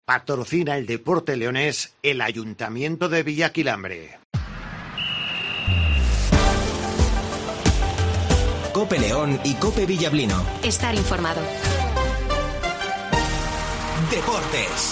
Patrocina el deporte leonés el Ayuntamiento de Villaquilambre. Cope León y Cope Villablino. Estar informado. Deportes.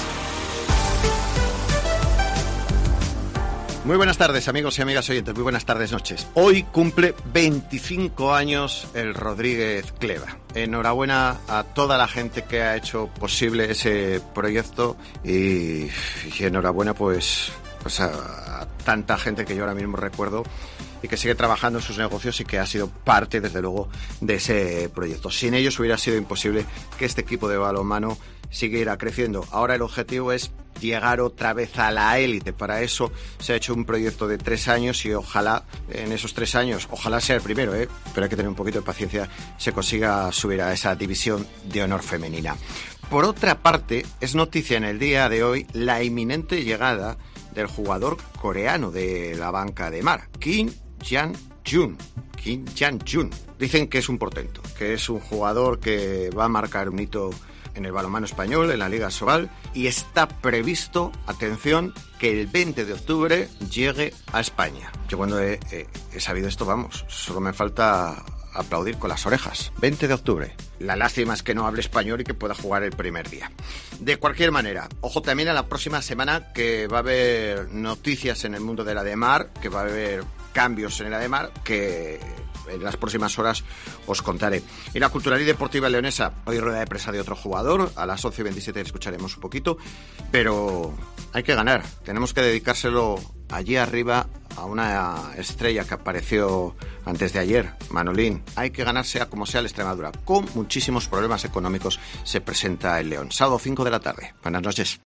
Muy buenas tardes, amigos y amigas oyentes. Muy buenas tardes, noches. Hoy cumple 25 años el Rodríguez Cleva. Enhorabuena a toda la gente que ha hecho posible ese proyecto y enhorabuena pues a tanta gente que yo ahora mismo recuerdo y que sigue trabajando en sus negocios y que ha sido parte, desde luego, de ese proyecto. Sin ellos hubiera sido imposible que este equipo de balonmano siguiera creciendo. Ahora el objetivo es llegar otra vez a la élite. Para eso se ha hecho un proyecto de 3 años y ojalá en esos 3 años, ojalá sea el primero, pero hay que tener un poquito de paciencia, se consiga subir a esa división de honor femenina. Por otra parte, es noticia en el día de hoy la inminente llegada del jugador coreano de la banca de mar, Kim Jan-jun. Dicen que es un portento, que es un jugador que va a marcar un hito en el balonmano español, en la Liga Sobal, y está previsto, atención, que el 20 de octubre llegue a España. Yo cuando he sabido esto, vamos, solo me falta aplaudir con las orejas. 20 de octubre. La lástima es que no hable español y que pueda jugar el primer día. De cualquier manera, ojo también a la próxima semana, que va a haber noticias en el mundo de la de mar, que va a haber cambios en la de mar, que en las próximas horas os contaré. Y la cultural y deportiva leonesa, hoy rueda de prensa de otro jugador, a las 11:27 escucharemos un poquito, pero hay que ganar, tenemos que dedicárselo allí arriba a una estrella que apareció antes de ayer, Manolín. Hay que ganar sea como sea el Extremadura. Con muchísimos problemas económicos se presenta el León. Sábado 5 de la tarde. Buenas noches.